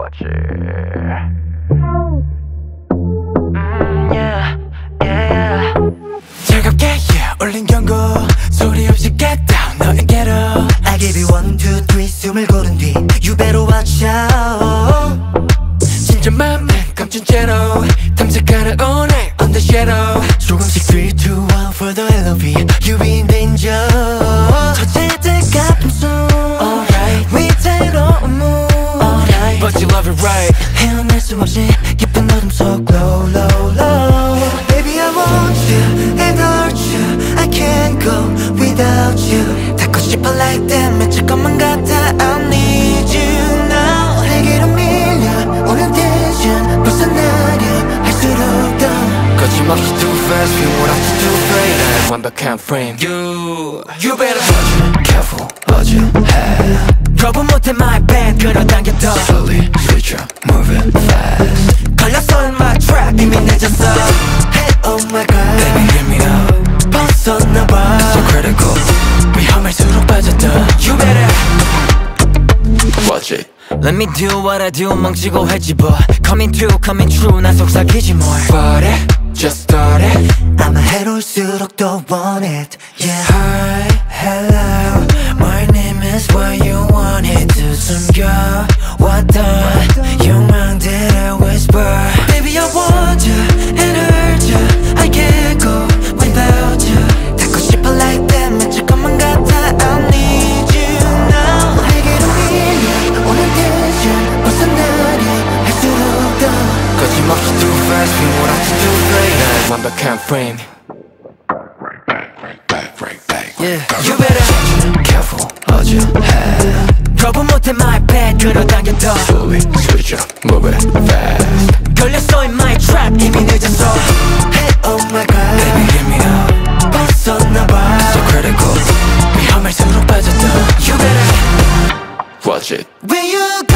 거지. Yeah, yeah. 즐겁게 올린 경고 소리 없이 get down 너에게로 I give you 1, 2, 3 숨을 고른 뒤 You better watch out. 진짜 맘은 감춘 채로 탐색하는 all night on the shadow. 조금씩 3, 2, 1 for the LOV You be in danger. 터질 가끔씩 Alright 위태로운 mood Alright But you love it right. 헤어날 수 없이 깊은 어둠 속 low low low. Baby I want you and hurt you I can't go without you. 닿고 싶어 like that 맺힐 것만 같아 I need you now. 내게로 밀려오는 tension 벗어나려 할수록 더 거침없이 too fast feel what I too afraid of 완벽한 frame. You better careful what you have. 거부 못해 my band 끌어당겨 더 Slowly switch up move it fast. 걸렸어 in my trap 이미 늦었어. Hey oh my god Baby hit me up 벗어나봐 So critical 위험할수록 빠졌다. You better watch it. Let me do what I do 멍치고 했지 but Coming true coming true 난 속삭이지 뭘. But it just started. 아마 해로울수록 더 want it yeah. Hi hello my name is what you wanted to 숨겨왔던 욕망들을 whisper. Baby I want you and hurt you I can't go without you. 닿고 싶어 like that 맺힐 것만 같아 I need you now. 내게로 밀려오는 tension 벗어나려 할수록 더 거침없이 too fast feel what I too afraid of 완벽한 frame. Yeah you better careful what you have. 거부 못해 my bad 끌어당겨 더 Slowly switch up move it fast. 걸렸어 in my trap 이미 늦었어. Hey oh my god Baby hit me up 벗어나봐 So critical 위험할수록 빠졌다. You better watch it. When you